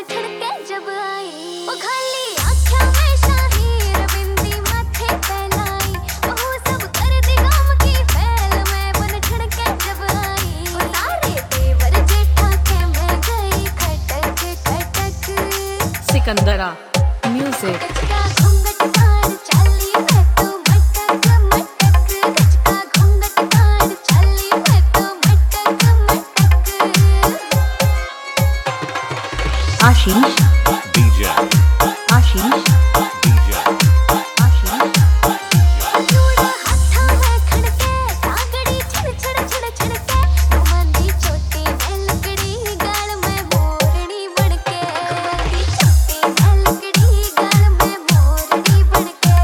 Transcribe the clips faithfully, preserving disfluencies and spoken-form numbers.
छिड़के जब आई वो खाली आँखों में शाही रविंदी माथे पे लाई वो सब कर दी गम की फैल मैं बन छिड़के जब आई वो सारे तेवर जेठा के मैं गई खटक खटक Sikandra music Ashish DJ Ashish DJ Ashish जोड़ा हाथा में खड़के कागड़ी छिड़ छिड़ छिड़ छिड़के घुमांदी चोटी में लकड़ी गाल में मोरनी बनके घुमांदी चोटी में लकड़ी गाल में मोरनी बनके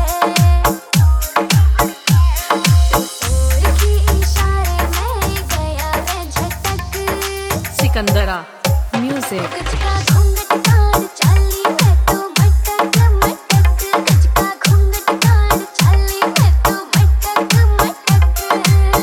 और की इशारे में गया वे झटक सिकंदरा म्यूजिक गजका घूंघट कान चाली मैं तो मटक मटक गजका घूंघट कान चाली मैं तो मटक मटक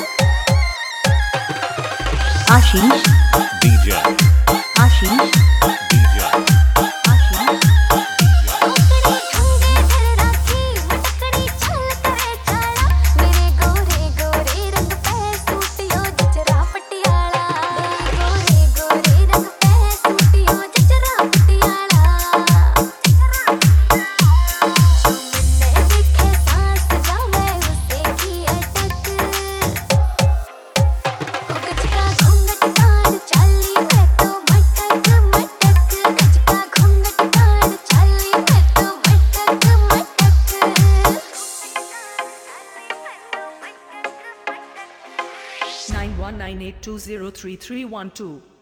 आशीष डीजे आशीष डीजे आशीष ओकड़ी ठंडे धर राखी मटकड़ी छल करे चाला मेरे गोरे गोरे रंग पे सूटियो जचरा पटियाला मेरे गोरे गोरे रंग पे सूटियो जचरा पटियाला जो मैंने देखे सांस जावे उसे की अटक ओ गजका घूंघट कान चाली मैं तो मटक मटक गजका घूंघट कान चाली मैं तो मटक मटक nine one nine eight two zero three three one to